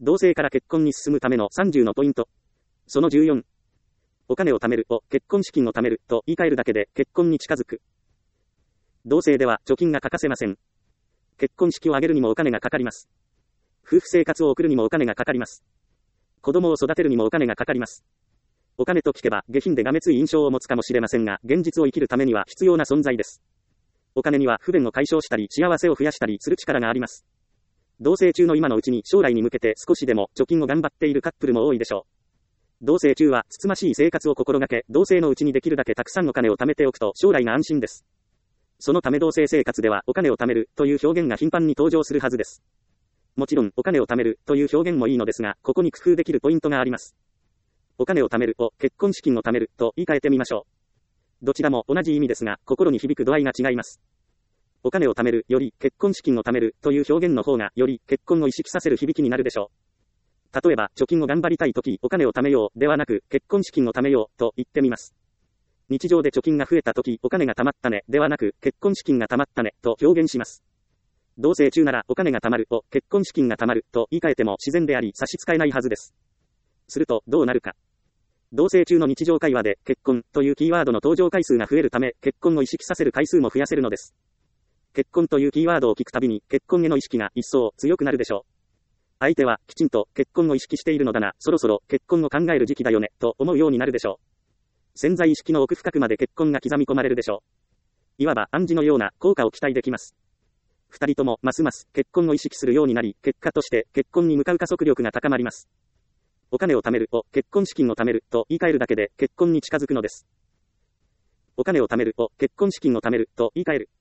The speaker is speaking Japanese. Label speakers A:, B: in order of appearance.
A: 同性から結婚に進むための30のポイント。その14。お金を貯めるを結婚資金を貯めると言い換えるだけで結婚に近づく。同性では貯金が欠かせません。結婚式を挙げるにもお金がかかります。夫婦生活を送るにもお金がかかります。子供を育てるにもお金がかかります。お金と聞けば下品でがめつい印象を持つかもしれませんが、現実を生きるためには必要な存在です。お金には不便を解消したり幸せを増やしたりする力があります。同棲中の今のうちに将来に向けて少しでも貯金を頑張っているカップルも多いでしょう。同棲中はつつましい生活を心がけ、同棲のうちにできるだけたくさんの金を貯めておくと将来が安心です。そのため同棲生活ではお金を貯めるという表現が頻繁に登場するはずです。もちろんお金を貯めるという表現もいいのですが、ここに工夫できるポイントがあります。お金を貯めるを結婚資金を貯めると言い換えてみましょう。どちらも同じ意味ですが、心に響く度合いが違います。お金を貯めるより結婚資金を貯めるという表現の方がより結婚を意識させる響きになるでしょう。例えば、貯金を頑張りたいとき、お金を貯めようではなく、結婚資金を貯めようと言ってみます。日常で貯金が増えたとき、お金が貯まったねではなく、結婚資金が貯まったねと表現します。同棲中ならお金が貯まるを結婚資金が貯まると言い換えても自然であり差し支えないはずです。するとどうなるか。同棲中の日常会話で結婚というキーワードの登場回数が増えるため、結婚を意識させる回数も増やせるのです。結婚というキーワードを聞くたびに結婚への意識が一層強くなるでしょう。相手はきちんと結婚を意識しているのだな、そろそろ結婚を考える時期だよねと思うようになるでしょう。潜在意識の奥深くまで結婚が刻み込まれるでしょう。いわば暗示のような効果を期待できます。二人ともますます結婚を意識するようになり、結果として結婚に向かう加速力が高まります。お金を貯めるを結婚資金を貯めると言い換えるだけで結婚に近づくのです。お金を貯めるを結婚資金を貯めると言い換える。